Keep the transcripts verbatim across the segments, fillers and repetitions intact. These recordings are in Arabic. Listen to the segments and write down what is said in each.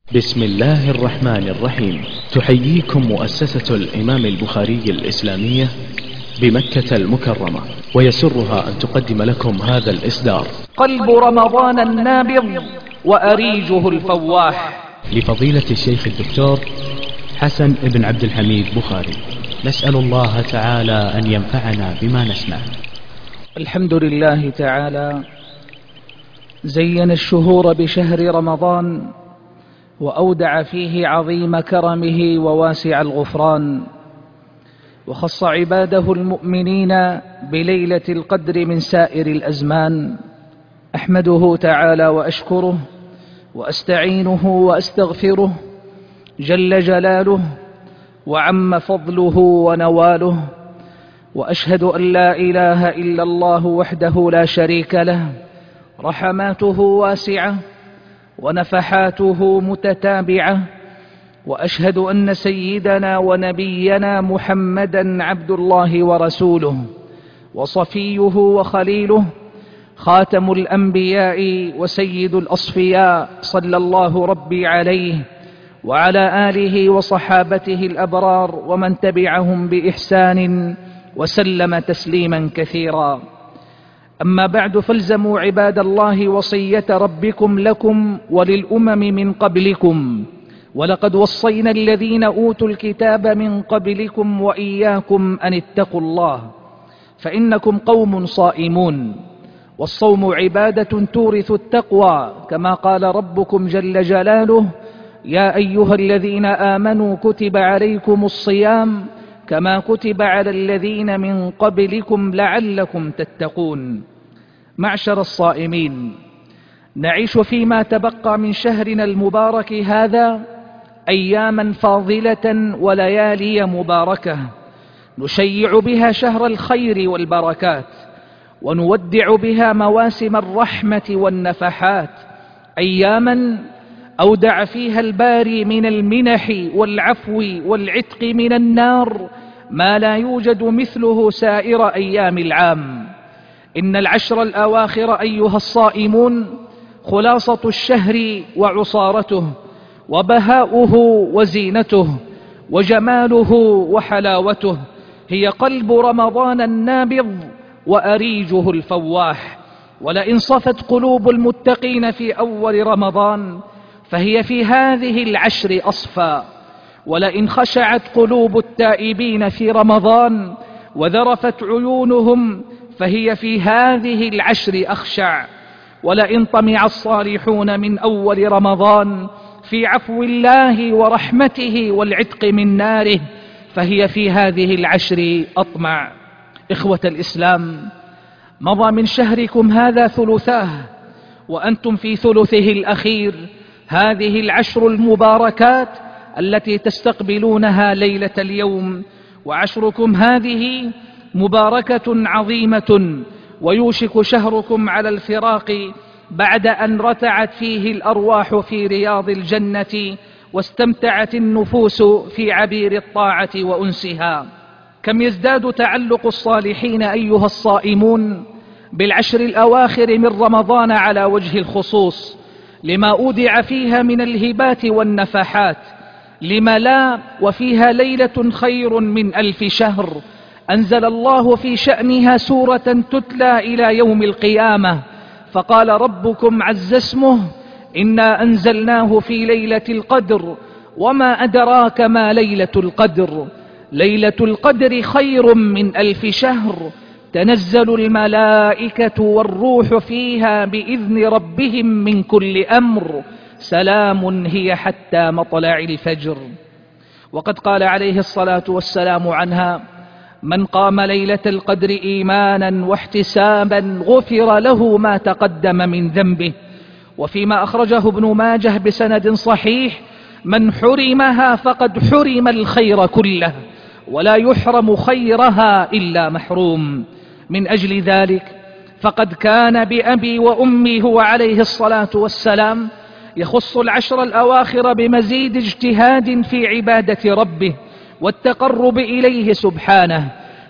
بسم الله الرحمن الرحيم. تحييكم مؤسسة الإمام البخاري الإسلامية بمكة المكرمة، ويسرها أن تقدم لكم هذا الإصدار. قلب رمضان النابض وأريجه الفواح، لفضيلة الشيخ الدكتور حسن بن عبد الحميد بخاري. نسأل الله تعالى أن ينفعنا بما نسمع. الحمد لله تعالى زين الشهور بشهر رمضان، وأودع فيه عظيم كرمه وواسع الغفران، وخص عباده المؤمنين بليلة القدر من سائر الأزمان. أحمده تعالى وأشكره وأستعينه وأستغفره جل جلاله، وعم فضله ونواله، وأشهد أن لا إله إلا الله وحده لا شريك له، رحماته واسعة ونفحاته متتابعة. وأشهد أن سيدنا ونبينا محمدا عبد الله ورسوله، وصفيه وخليله، خاتم الأنبياء وسيد الأصفياء، صلى الله ربي عليه وعلى آله وصحابته الأبرار ومن تبعهم بإحسان وسلم تسليما كثيرا. أما بعد، فالزموا عباد الله وصية ربكم لكم وللأمم من قبلكم، ولقد وصينا الذين أوتوا الكتاب من قبلكم وإياكم أن اتقوا الله، فإنكم قوم صائمون، والصوم عبادة تورث التقوى، كما قال ربكم جل جلاله: يا أيها الذين آمنوا كتب عليكم الصيام كما كتب على الذين من قبلكم لعلكم تتقون. معشر الصائمين، نعيش فيما تبقى من شهرنا المبارك هذا أياما فاضلة وليالي مباركة، نشيع بها شهر الخير والبركات، ونودع بها مواسم الرحمة والنفحات. أياما أودع فيها الباري من المنح والعفو والعتق من النار ما لا يوجد مثله سائر أيام العام. إن العشر الأواخر أيها الصائمون خلاصة الشهر وعصارته، وبهاؤه وزينته، وجماله وحلاوته، هي قلب رمضان النابض وأريجه الفواح. ولئن صفت قلوب المتقين في أول رمضان فهي في هذه العشر أصفى، ولئن خشعت قلوب التائبين في رمضان وذرفت عيونهم فهي في هذه العشر أخشع، ولئن طمع الصالحون من أول رمضان في عفو الله ورحمته والعتق من ناره فهي في هذه العشر أطمع. إخوة الإسلام، مضى من شهركم هذا ثلثاه وأنتم في ثلثه الأخير. هذه العشر المباركات التي تستقبلونها ليلة اليوم، وعشركم هذه مباركة عظيمة، ويوشك شهركم على الفراق بعد أن رتعت فيه الأرواح في رياض الجنة، واستمتعت النفوس في عبير الطاعة وأنسها. كم يزداد تعلق الصالحين أيها الصائمون بالعشر الأواخر من رمضان على وجه الخصوص، لما أودع فيها من الهبات والنفحات. لما لا وفيها ليلة خير من ألف شهر، أنزل الله في شأنها سورة تتلى إلى يوم القيامة، فقال ربكم عز اسمه: إنا أنزلناه في ليلة القدر وما أدراك ما ليلة القدر، ليلة القدر خير من ألف شهر، تنزل الملائكة والروح فيها بإذن ربهم من كل أمر، سلام هي حتى مطلع الفجر. وقد قال عليه الصلاة والسلام عنها: من قام ليلة القدر إيمانا واحتسابا غفر له ما تقدم من ذنبه. وفيما أخرجه ابن ماجه بسند صحيح: من حرمها فقد حرم الخير كله، ولا يحرم خيرها إلا محروم. من أجل ذلك فقد كان بأبي وأمي هو عليه الصلاة والسلام يخص العشر الأواخر بمزيد اجتهاد في عبادة ربه والتقرب إليه سبحانه،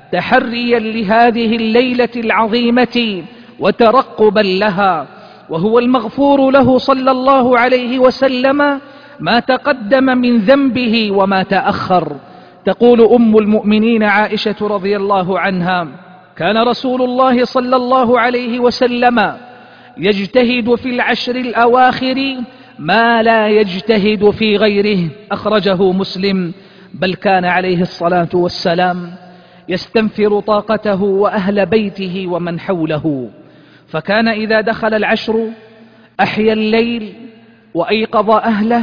تحريا لهذه الليلة العظيمة وترقبا لها. وهو المغفور له صلى الله عليه وسلم ما تقدم من ذنبه وما تأخر. تقول أم المؤمنين عائشة رضي الله عنها: كان رسول الله صلى الله عليه وسلم يجتهد في العشر الأواخر ما لا يجتهد في غيره، أخرجه مسلم. بل كان عليه الصلاة والسلام يستنفر طاقته وأهل بيته ومن حوله، فكان إذا دخل العشر أحيا الليل وأيقظ أهله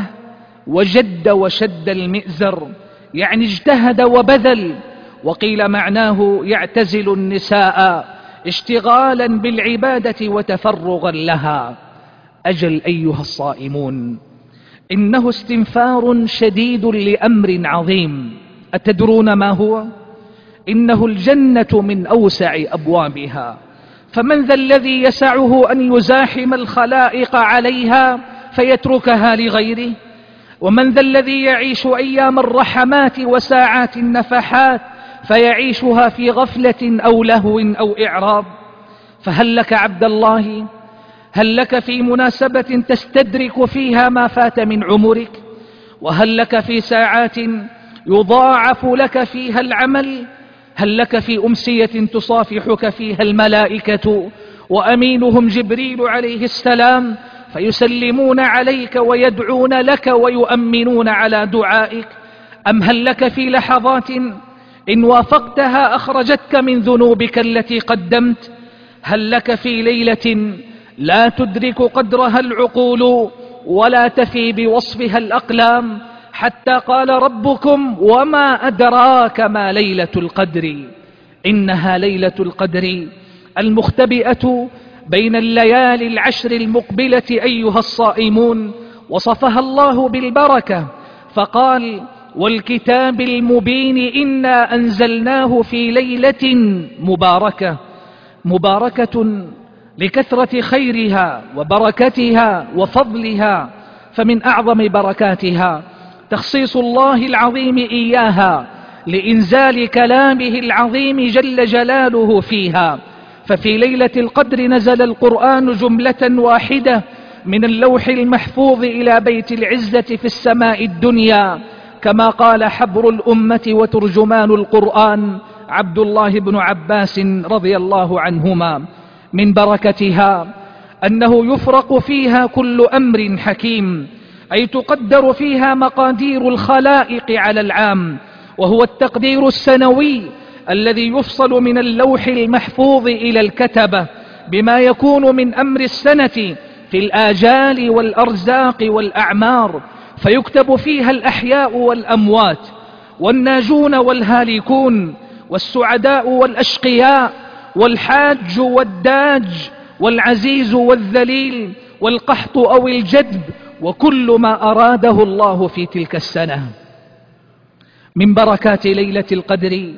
وجد وشد المئزر، يعني اجتهد وبذل. وقيل معناه يعتزل النساء اشتغالا بالعبادة وتفرغا لها. أجل أيها الصائمون، إنه استنفار شديد لأمر عظيم. أتدرون ما هو؟ إنه الجنة من أوسع أبوابها، فمن ذا الذي يسعه أن يزاحم الخلائق عليها فيتركها لغيره؟ ومن ذا الذي يعيش أيام الرحمات وساعات النفحات فيعيشها في غفلة أو لهو أو إعراض؟ فهل لك عبد الله، هل لك في مناسبة تستدرك فيها ما فات من عمرك؟ وهل لك في ساعات يضاعف لك فيها العمل؟ هل لك في أمسية تصافحك فيها الملائكة وأمينهم جبريل عليه السلام فيسلمون عليك ويدعون لك ويؤمنون على دعائك؟ أم هل لك في لحظات إن وافقتها أخرجتك من ذنوبك التي قدمت؟ هل لك في ليلة لا تدرك قدرها العقول ولا تفي بوصفها الأقلام، حتى قال ربكم: وما أدراك ما ليلة القدر؟ إنها ليلة القدر المختبئة بين الليالي العشر المقبلة أيها الصائمون. وصفها الله بالبركة فقال: والكتاب المبين إنا أنزلناه في ليلة مباركة. مباركة لكثرة خيرها وبركتها وفضلها، فمن أعظم بركاتها تخصيص الله العظيم إياها لإنزال كلامه العظيم جل جلاله فيها. ففي ليلة القدر نزل القرآن جملة واحدة من اللوح المحفوظ إلى بيت العزة في السماء الدنيا، كما قال حبر الأمة وترجمان القرآن عبد الله بن عباس رضي الله عنهما: من بركتها أنه يفرق فيها كل أمر حكيم، أي تقدر فيها مقادير الخلائق على العام، وهو التقدير السنوي الذي يفصل من اللوح المحفوظ إلى الكتبة بما يكون من أمر السنة في الآجال والأرزاق والأعمار، فيكتب فيها الأحياء والأموات، والناجون والهالكون، والسعداء والأشقياء، والحاج والداج، والعزيز والذليل، والقحط أو الجدب، وكل ما أراده الله في تلك السنة. من بركات ليلة القدر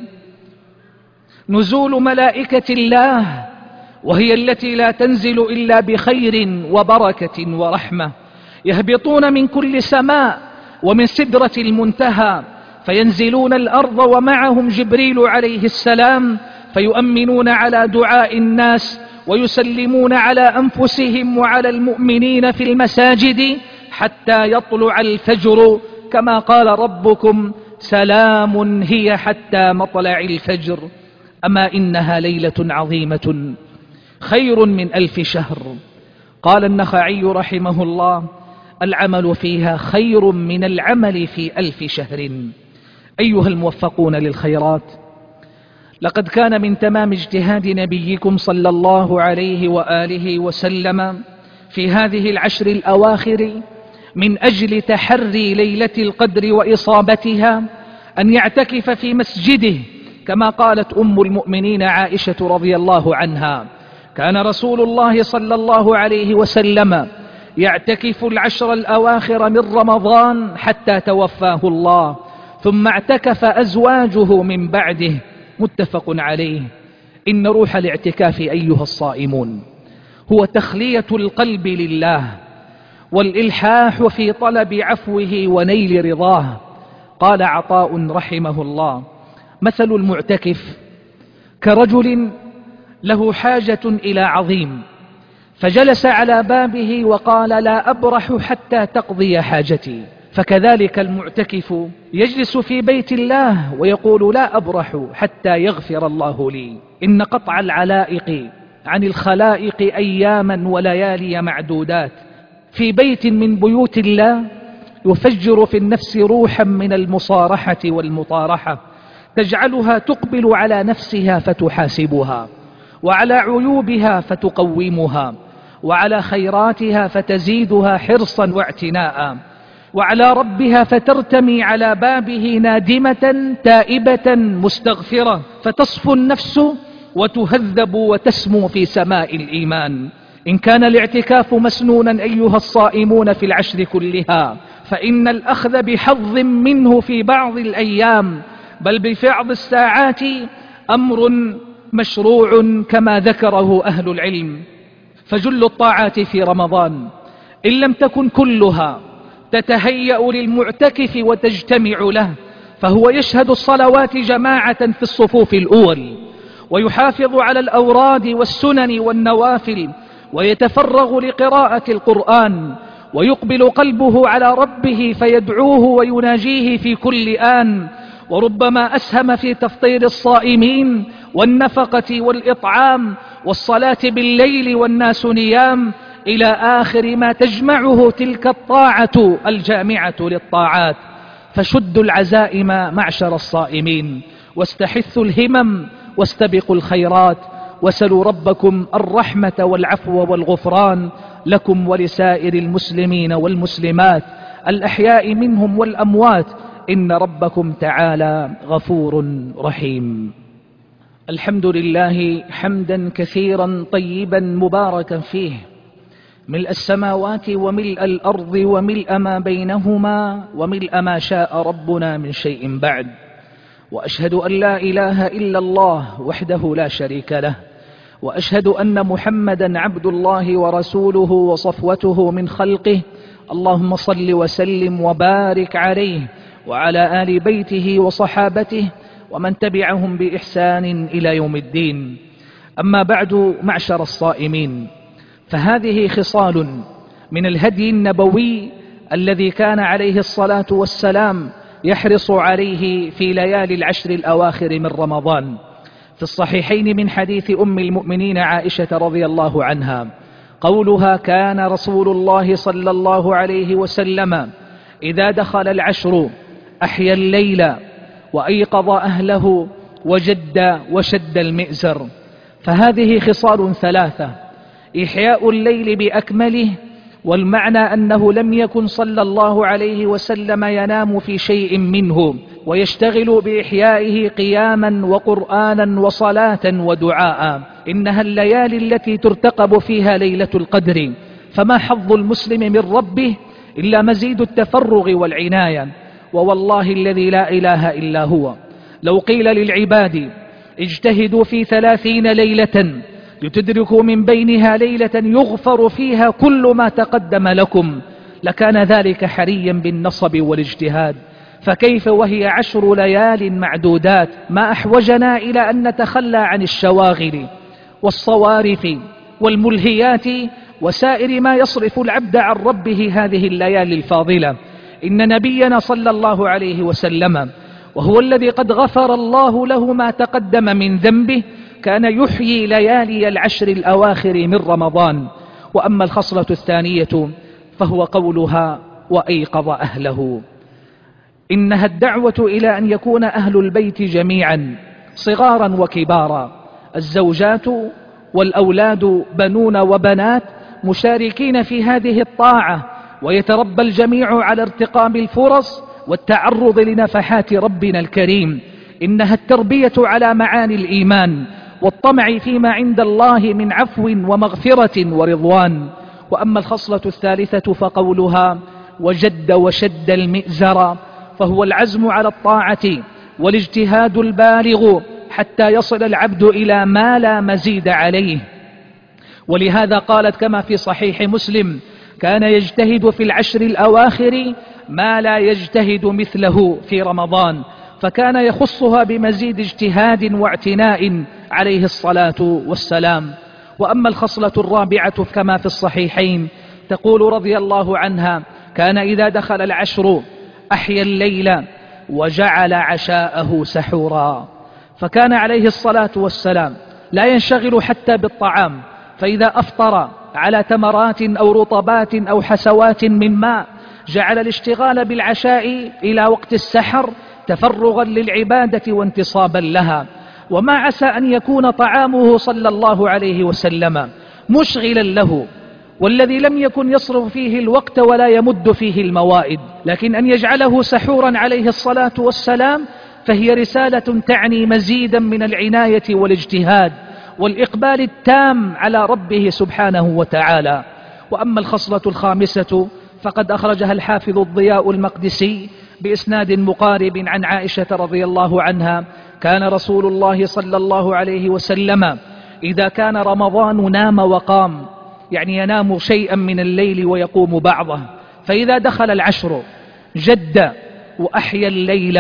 نزول ملائكة الله، وهي التي لا تنزل إلا بخير وبركة ورحمة، يهبطون من كل سماء ومن سدرة المنتهى فينزلون الأرض ومعهم جبريل عليه السلام فيؤمنون على دعاء الناس ويسلمون على أنفسهم وعلى المؤمنين في المساجد حتى يطلع الفجر، كما قال ربكم: سلام هي حتى مطلع الفجر. أما إنها ليلة عظيمة خير من ألف شهر. قال النخعي رحمه الله: العمل فيها خير من العمل في ألف شهر. أيها الموفقون للخيرات، لقد كان من تمام اجتهاد نبيكم صلى الله عليه وآله وسلم في هذه العشر الأواخر من أجل تحري ليلة القدر وإصابتها أن يعتكف في مسجده، كما قالت أم المؤمنين عائشة رضي الله عنها: كان رسول الله صلى الله عليه وسلم يعتكف العشر الأواخر من رمضان حتى توفاه الله، ثم اعتكف أزواجه من بعده. متفق عليه. إن روح الاعتكاف أيها الصائمون هو تخلية القلب لله والإلحاح في طلب عفوه ونيل رضاه. قال عطاء رحمه الله: مثل المعتكف كرجل له حاجة إلى عظيم فجلس على بابه وقال: لا أبرح حتى تقضي حاجتي، فكذلك المعتكف يجلس في بيت الله ويقول لا أبرح حتى يغفر الله لي. إن قطع العلائق عن الخلائق أياما وليالي معدودات في بيت من بيوت الله يفجر في النفس روحا من المصارحة والمطارحة، تجعلها تقبل على نفسها فتحاسبها، وعلى عيوبها فتقومها، وعلى خيراتها فتزيدها حرصا واعتناء، وعلى ربها فترتمي على بابه نادمة تائبة مستغفرة، فتصفو النفس وتهذب وتسمو في سماء الإيمان. إن كان الاعتكاف مسنونا أيها الصائمون في العشر كلها، فإن الأخذ بحظ منه في بعض الأيام بل ببعض الساعات أمر مشروع كما ذكره أهل العلم. فجل الطاعات في رمضان إن لم تكن كلها تتهيأ للمعتكف وتجتمع له، فهو يشهد الصلوات جماعة في الصفوف الأول، ويحافظ على الأوراد والسنن والنوافل، ويتفرغ لقراءة القرآن، ويقبل قلبه على ربه فيدعوه ويناجيه في كل آن، وربما أسهم في تفطير الصائمين والنفقة والإطعام والصلاة بالليل والناس نيام، إلى آخر ما تجمعه تلك الطاعة الجامعة للطاعات. فشدوا العزائم معشر الصائمين، واستحثوا الهمم، واستبقوا الخيرات، وسلوا ربكم الرحمة والعفو والغفران لكم ولسائر المسلمين والمسلمات الأحياء منهم والأموات، إن ربكم تعالى غفور رحيم. الحمد لله حمدا كثيرا طيبا مباركا فيه، ملء السماوات وملء الأرض وملء ما بينهما وملء ما شاء ربنا من شيء بعد. وأشهد أن لا إله إلا الله وحده لا شريك له، وأشهد أن محمدا عبد الله ورسوله وصفوته من خلقه. اللهم صل وسلم وبارك عليه وعلى آل بيته وصحابته ومن تبعهم بإحسان إلى يوم الدين. أما بعد، معشر الصائمين، فهذه خصال من الهدي النبوي الذي كان عليه الصلاة والسلام يحرص عليه في ليالي العشر الأواخر من رمضان. في الصحيحين من حديث أم المؤمنين عائشة رضي الله عنها قولها: كان رسول الله صلى الله عليه وسلم إذا دخل العشر أحيا الليل وأيقظ أهله وجد وشد المئزر. فهذه خصال ثلاثة: إحياء الليل بأكمله، والمعنى أنه لم يكن صلى الله عليه وسلم ينام في شيء منه، ويشتغل بإحيائه قياما وقرآنا وصلاة ودعاء. إنها الليالي التي ترتقب فيها ليلة القدر، فما حظ المسلم من ربه إلا مزيد التفرغ والعناية. ووالله الذي لا إله إلا هو، لو قيل للعباد اجتهدوا في ثلاثين ليلة لتدركوا من بينها ليلة يغفر فيها كل ما تقدم لكم، لكان ذلك حريا بالنصب والاجتهاد. فكيف وهي عشر ليال معدودات؟ ما أحوجنا إلى أن نتخلى عن الشواغل والصوارف والملهيات وسائر ما يصرف العبد عن ربه هذه الليالي الفاضلة. إن نبينا صلى الله عليه وسلم، وهو الذي قد غفر الله له ما تقدم من ذنبه، كان يحيي ليالي العشر الأواخر من رمضان. وأما الخصلة الثانية فهو قولها: وأيقظ أهله. إنها الدعوة إلى أن يكون أهل البيت جميعا صغارا وكبارا، الزوجات والأولاد بنون وبنات، مشاركين في هذه الطاعة، ويتربى الجميع على ارتقام الفرص والتعرض لنفحات ربنا الكريم. إنها التربية على معاني الإيمان والطمع فيما عند الله من عفو ومغفرة ورضوان. وأما الخصلة الثالثة فقولها: وجد وشد المئزر، فهو العزم على الطاعة والاجتهاد البالغ حتى يصل العبد إلى ما لا مزيد عليه. ولهذا قالت كما في صحيح مسلم: كان يجتهد في العشر الأواخر ما لا يجتهد مثله في رمضان، فكان يخصها بمزيد اجتهاد واعتناء عليه الصلاة والسلام. وأما الخصلة الرابعة كما في الصحيحين، تقول رضي الله عنها: كان إذا دخل العشر أحيا الليل وجعل عشاءه سحورا. فكان عليه الصلاة والسلام لا ينشغل حتى بالطعام، فإذا أفطر على تمرات أو رطبات أو حسوات من ماء جعل الاشتغال بالعشاء إلى وقت السحر تفرغا للعبادة وانتصابا لها. وما عسى أن يكون طعامه صلى الله عليه وسلم مشغلا له، والذي لم يكن يصرف فيه الوقت ولا يمد فيه الموائد، لكن أن يجعله سحورا عليه الصلاة والسلام فهي رسالة تعني مزيدا من العناية والاجتهاد والإقبال التام على ربه سبحانه وتعالى. وأما الخصلة الخامسة فقد أخرجها الحافظ الضياء المقدسي بإسناد مقارب عن عائشة رضي الله عنها: كان رسول الله صلى الله عليه وسلم إذا كان رمضان نام وقام، يعني ينام شيئا من الليل ويقوم بعضه، فإذا دخل العشر جد وأحيا الليل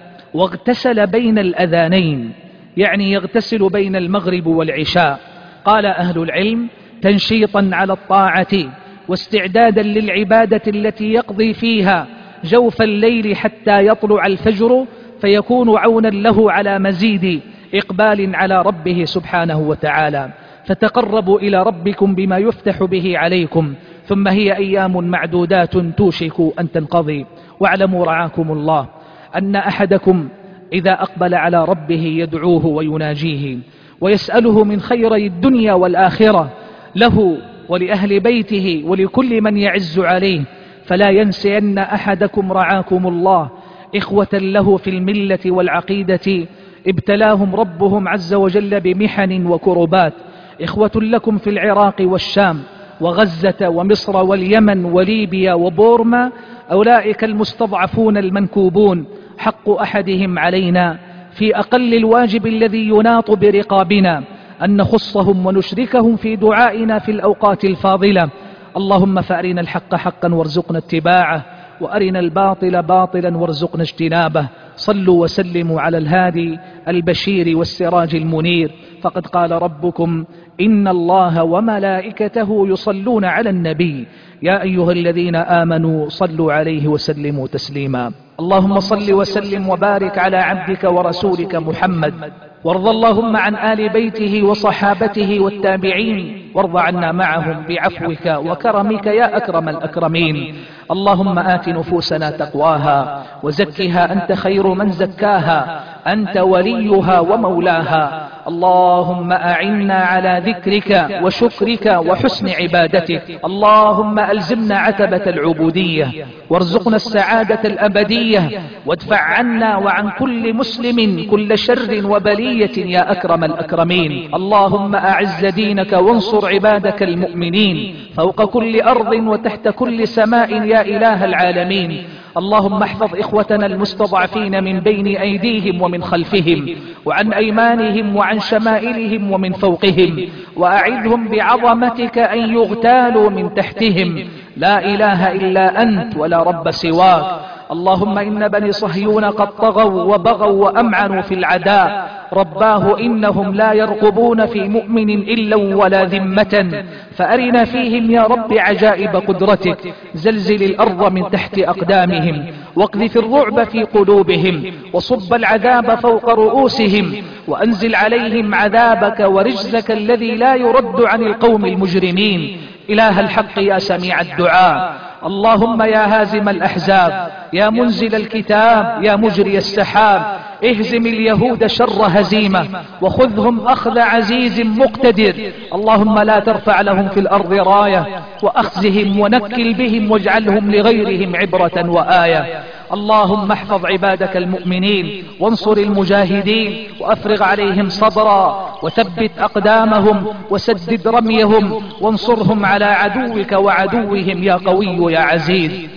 واغتسل بين الأذانين، يعني يغتسل بين المغرب والعشاء. قال أهل العلم: تنشيطا على الطاعة واستعدادا للعبادة التي يقضي فيها جوف الليل حتى يطلع الفجر، فيكون عونا له على مزيد إقبال على ربه سبحانه وتعالى. فتقربوا إلى ربكم بما يفتح به عليكم، ثم هي أيام معدودات توشك أن تنقضي. واعلموا رعاكم الله أن أحدكم إذا أقبل على ربه يدعوه ويناجيه ويسأله من خيري الدنيا والآخرة له ولأهل بيته ولكل من يعز عليه، فلا ينسين أحدكم رعاكم الله إخوة له في الملة والعقيدة ابتلاهم ربهم عز وجل بمحن وكربات، إخوة لكم في العراق والشام وغزة ومصر واليمن وليبيا وبورما، أولئك المستضعفون المنكوبون، حق أحدهم علينا في أقل الواجب الذي يناط برقابنا أن نخصهم ونشركهم في دعائنا في الأوقات الفاضلة. اللهم فأرنا الحق حقا وارزقنا اتباعه، وأرنا الباطل باطلا وارزقنا اجتنابه. صلوا وسلموا على الهادي البشير والسراج المنير، فقد قال ربكم: إن الله وملائكته يصلون على النبي يا أيها الذين آمنوا صلوا عليه وسلموا تسليما. اللهم صل وسلم وبارك على عبدك ورسولك محمد، وارض اللهم عن آل بيته وصحابته والتابعين، وارض عنا معهم بعفوك وكرمك يا أكرم الأكرمين. اللهم آت نفوسنا تقواها وزكها أنت خير من زكاها، أنت وليها ومولاها. اللهم أعنا على ذكرك وشكرك وحسن عبادتك. اللهم ألزمنا عتبة العبودية وارزقنا السعادة الأبدية، وادفع عنا وعن كل مسلم كل شر وبلية يا أكرم الأكرمين. اللهم أعز دينك وانصر عبادك المؤمنين فوق كل أرض وتحت كل سماء يا إله العالمين. اللهم احفظ إخوتنا المستضعفين من بين أيديهم ومن خلفهم وعن أيمانهم وعن شمائلهم ومن فوقهم، وأعذهم بعظمتك أن يغتالوا من تحتهم. لا إله إلا أنت ولا رب سواك. اللهم إن بني صهيون قد طغوا وبغوا وأمعنوا في العداء، رباه إنهم لا يرقبون في مؤمن إلا ولا ذمة، فأرنا فيهم يا رب عجائب قدرتك. زلزل الأرض من تحت أقدامهم، واقذف الرعب في قلوبهم، وصب العذاب فوق رؤوسهم، وأنزل عليهم عذابك ورجزك الذي لا يرد عن القوم المجرمين. إله الحق يا سميع الدعاء، اللهم يا هازم الأحزاب، يا منزل الكتاب، يا مجري السحاب، اهزم اليهود شر هزيمة وخذهم أخذ عزيز مقتدر. اللهم لا ترفع لهم في الأرض راية، وأخزهم ونكل بهم واجعلهم لغيرهم عبرة وآية. اللهم احفظ عبادك المؤمنين وانصر المجاهدين، وأفرغ عليهم صبرا، وثبت أقدامهم، وسدد رميهم، وانصرهم على عدوك وعدوهم يا قوي يا عزيز.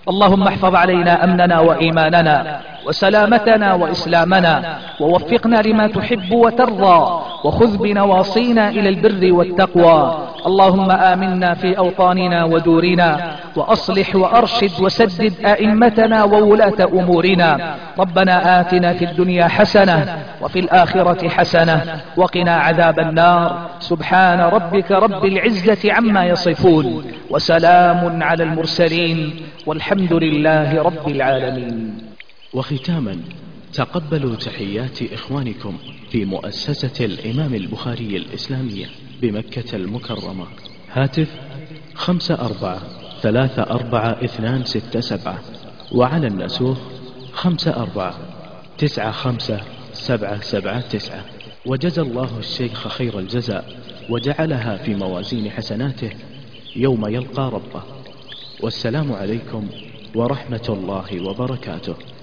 اللهم احفظ علينا أمننا وإيماننا وسلامتنا وإسلامنا، ووفقنا لما تحب وترضى، وخذ بنواصينا إلى البر والتقوى. اللهم آمنا في أوطاننا ودورنا، وأصلح وأرشد وسدد أئمتنا وولاة أمورنا. ربنا آتنا في الدنيا حسنة وفي الآخرة حسنة وقنا عذاب النار. سبحان ربك رب العزة عما يصفون، وسلام على المرسلين، والحمد لله رب العالمين. وختاما، تقبلوا تحيات إخوانكم في مؤسسة الإمام البخاري الإسلامية بمكة المكرمة. هاتف خمسة أربعة ثلاثة أربعة اثنان ستة سبعة، وعلى النسوخ خمسة أربعة تسعة خمسة سبعة سبعة تسعة. وجزى الله الشيخ خير الجزاء، وجعلها في موازين حسناته يوم يلقى ربه. والسلام عليكم ورحمة الله وبركاته.